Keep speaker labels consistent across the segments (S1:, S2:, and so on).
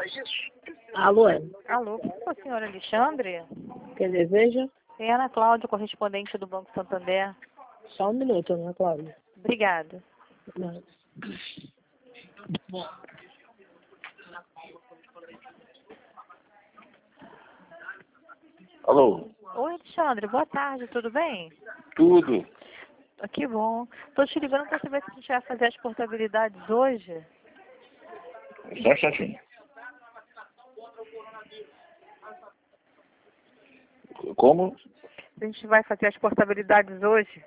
S1: Alô?
S2: Alô, o senhor Alexandre?
S1: Quem deseja?
S2: É Ana Cláudia, correspondente do Banco Santander.
S1: Só um minuto, Ana Cláudia.
S2: Obrigada.
S1: Não.
S3: Alô?
S2: Oi, Alexandre, boa tarde, tudo bem?
S3: Tudo?
S2: Que bom. Estou te ligando para saber se a gente vai fazer as portabilidades hoje.
S3: Só um instantinho. Como?
S2: Se a gente vai fazer as portabilidades hoje.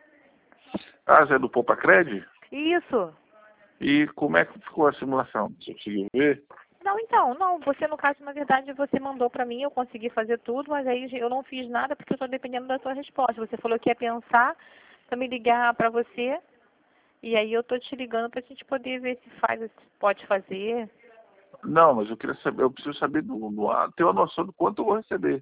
S3: Ah, Zé do Poupa Cred?
S2: Isso.
S3: E como é que ficou a simulação? Você conseguiu ver?
S2: Não, então, não. Você, no caso, na verdade, você mandou para mim, eu consegui fazer tudo, mas aí eu não fiz nada porque eu estou dependendo da sua resposta. Você falou que ia pensar para me ligar para você, e aí eu estou te ligando para a gente poder ver se faz, se pode fazer.
S3: Não, mas eu queria saber, eu preciso saber ter uma noção do quanto eu vou receber.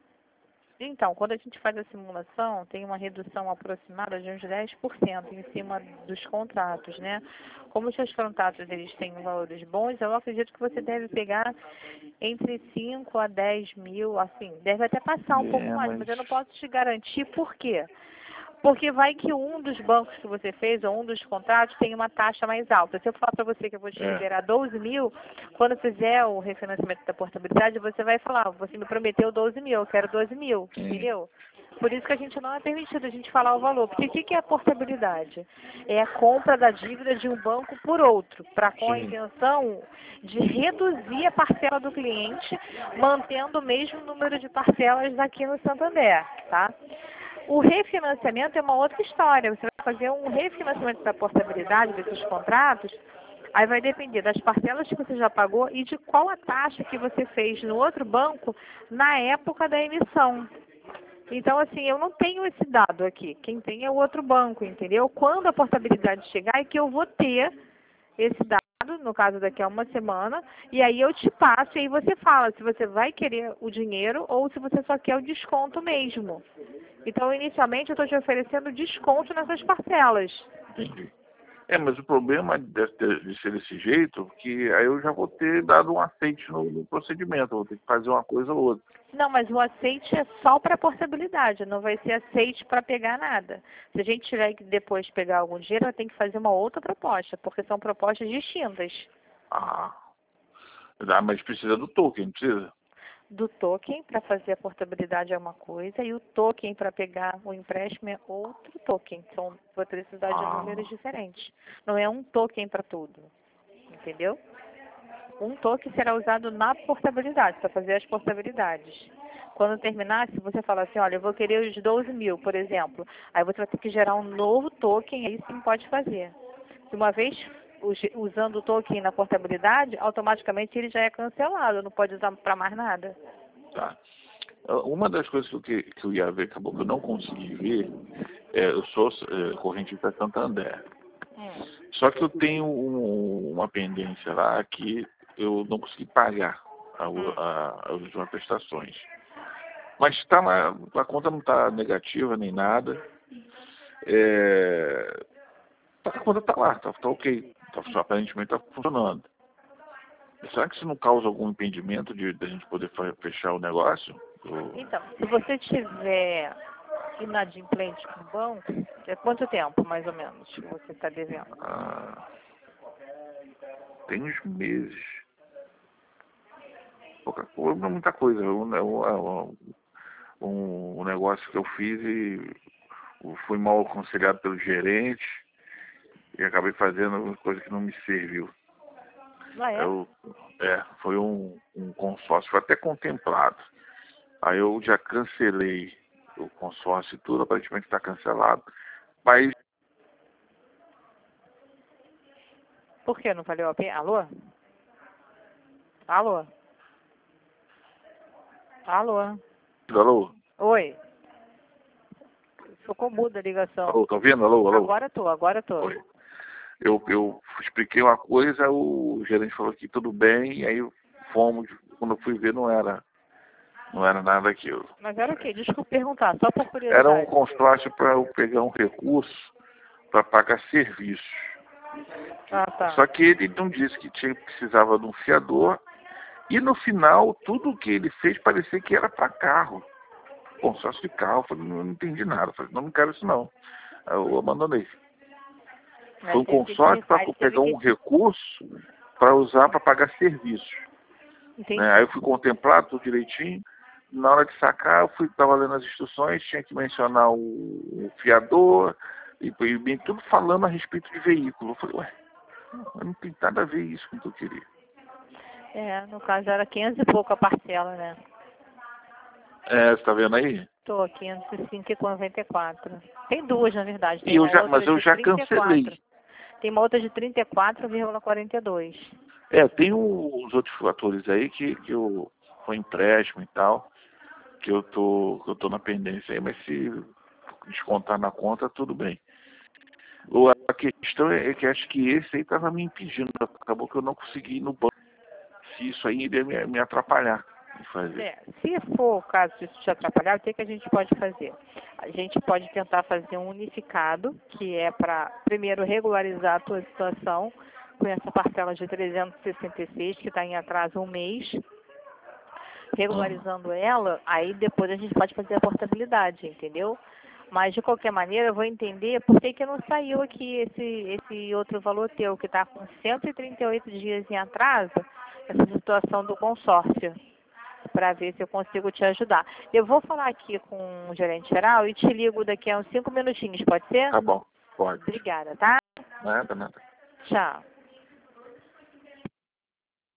S2: Então, quando a gente faz a simulação, tem uma redução aproximada de uns 10% em cima dos contratos, né? Como os seus contratos eles têm valores bons, eu acredito que você deve pegar entre 5 a 10 mil, assim, deve até passar um pouco mais, mas eu não posso te garantir por quê. Porque vai que um dos bancos que você fez, ou um dos contratos, tem uma taxa mais alta. Se eu falar para você que eu vou te liberar 12 mil, quando fizer o refinanciamento da portabilidade, você vai falar, você me prometeu 12 mil, eu quero 12 mil, entendeu? Por isso que a gente não é permitido a gente falar o valor. Porque o que é a portabilidade? É a compra da dívida de um banco por outro, para com a intenção de reduzir a parcela do cliente, mantendo o mesmo número de parcelas aqui no Santander, tá? O refinanciamento é uma outra história. Você vai fazer um refinanciamento da portabilidade desses contratos, aí vai depender das parcelas que você já pagou e de qual a taxa que você fez no outro banco na época da emissão. Então, assim, eu não tenho esse dado aqui. Quem tem é o outro banco, entendeu? Quando a portabilidade chegar é que eu vou ter esse dado, no caso daqui a uma semana, e aí eu te passo e aí você fala se você vai querer o dinheiro ou se você só quer o desconto mesmo. Então, inicialmente, eu estou te oferecendo desconto nessas parcelas.
S3: Entendi. Mas o problema de ser desse jeito, que aí eu já vou ter dado um aceite no procedimento, eu vou ter que fazer uma coisa ou outra.
S2: Não, mas o aceite é só para portabilidade, não vai ser aceite para pegar nada. Se a gente tiver que depois pegar algum dinheiro, vai ter que fazer uma outra proposta, porque são propostas distintas.
S3: Mas precisa do token, não precisa?
S2: Do token para fazer a portabilidade é uma coisa e o token para pegar o empréstimo é outro token. Então, vai precisar de números diferentes. Não é um token para tudo, entendeu? Um token será usado na portabilidade, para fazer as portabilidades. Quando terminar, se você falar assim, olha, eu vou querer os 12 mil, por exemplo, aí você vai ter que gerar um novo token, aí sim pode fazer. Se uma vez usando o token na portabilidade, automaticamente ele já é cancelado, não pode usar para mais nada.
S3: Tá. Uma das coisas que eu ia ver, acabou que eu não consegui ver, eu sou correntista Santander. Só que eu tenho uma pendência lá que eu não consegui pagar as últimas prestações. Mas tá lá, a conta não está negativa nem nada. A conta está lá, tá ok. Aparentemente está funcionando. Será que isso não causa algum impedimento de a gente poder fechar o negócio?
S2: Então, se você tiver inadimplente com o banco, é quanto tempo, mais ou menos, que você está devendo?
S3: Tem uns meses. Pouca coisa, não é muita coisa. Um negócio que eu fiz e fui mal aconselhado pelo gerente e acabei fazendo uma coisa que não me serviu. Foi um consórcio, foi até contemplado. Aí eu já cancelei o consórcio e tudo, aparentemente está cancelado. Mas...
S2: Por que não valeu a pena? Alô? Alô? Alô?
S3: Alô?
S2: Oi? Ficou muda a ligação.
S3: Alô, tá ouvindo? Alô?
S2: Agora tô.
S3: Oi. Eu expliquei uma coisa, o gerente falou que tudo bem, e aí fomos, quando eu fui ver não era nada daquilo.
S2: Mas era o quê? Desculpa perguntar, só por curiosidade.
S3: Era um consórcio para eu pegar um recurso para pagar serviços.
S2: Tá.
S3: Só que ele não disse que precisava de um fiador E no final, tudo que ele fez parecia que era para carro. Consórcio de carro, eu falei, não entendi nada. Eu falei, não quero isso não. Aí eu abandonei. Foi um consórcio para pegar um recurso para usar para pagar serviços. Né? Aí eu fui contemplado tudo direitinho. Na hora de sacar, eu estava lendo as instruções, tinha que mencionar o fiador, e bem tudo falando a respeito de veículo. Eu falei, ué, não tem nada a ver isso com o que eu queria.
S2: No caso era 500 e pouco a parcela, né?
S3: Você está vendo aí?
S2: Tô, 505,94. Tem duas, na verdade. Tem
S3: Mas eu já cancelei.
S2: Tem uma outra de 34,42.
S3: Tem os outros fatores aí que eu foi empréstimo e tal, que eu tô na pendência aí, mas se descontar na conta, tudo bem. A questão é que acho que esse aí estava me impedindo. Acabou que eu não consegui ir no banco. Se isso aí iria me atrapalhar em fazer.
S2: Se for o caso disso te atrapalhar, o que a gente pode fazer? A gente pode tentar fazer um unificado, que é para, primeiro, regularizar a tua situação com essa parcela de 366, que está em atraso um mês. Regularizando ela, aí depois a gente pode fazer a portabilidade, entendeu? Mas, de qualquer maneira, eu vou entender por que não saiu aqui esse outro valor teu, que está com 138 dias em atraso, essa situação do consórcio, para ver se eu consigo te ajudar. Eu vou falar aqui com o gerente geral e te ligo daqui a uns 5 minutinhos, pode ser?
S3: Tá bom, pode.
S2: Obrigada, tá?
S3: Nada.
S2: Tchau.